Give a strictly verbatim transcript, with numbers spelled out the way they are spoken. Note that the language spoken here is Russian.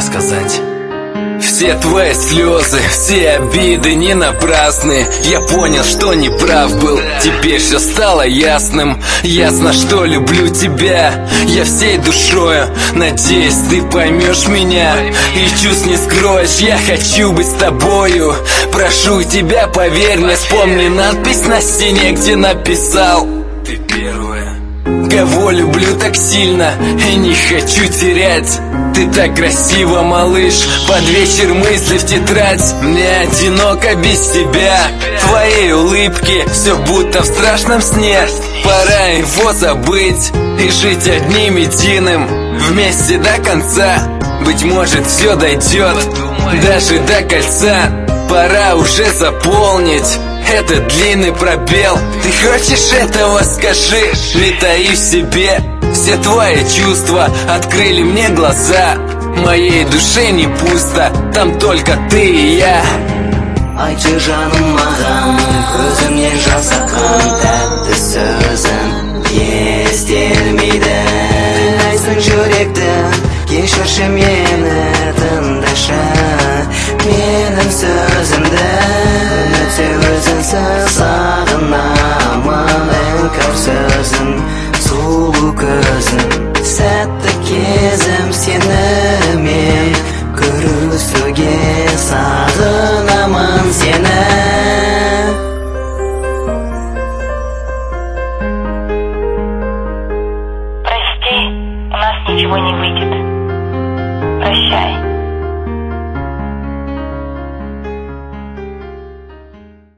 сказать. Все твои слезы, все обиды не напрасны. Я понял, что не прав был, теперь все стало ясным. Ясно, что люблю тебя, я всей душою. Надеюсь, ты поймешь меня и чувств не скроешь. Я хочу быть с тобою, прошу тебя, поверь мне. Вспомни надпись на стене, где написал: ты первая, кого люблю так сильно и не хочу терять. Ты так красиво, малыш, под вечер мысли в тетрадь. Мне одиноко без тебя, твоей улыбки все будто в страшном сне. Пора его забыть и жить одним единым, вместе до конца. Быть может, все дойдет даже до кольца. Пора уже заполнить этот длинный пробел. Ты хочешь этого, скажи, не таи в себе. Все твои чувства открыли мне глаза. Моей душе не пусто, там только ты и я. Айтшы жаным маған, көзімнен жас аққан тәтті сөзің естелмейді. Қинайсың жүректі, кешірші мені, тыңдашы менің сөзімді. Үмітте өзіңсіз сағынамын, іңкәр сөзің, сұлу көзің. Сәтті кезім сені мен көрісуге сағынамын.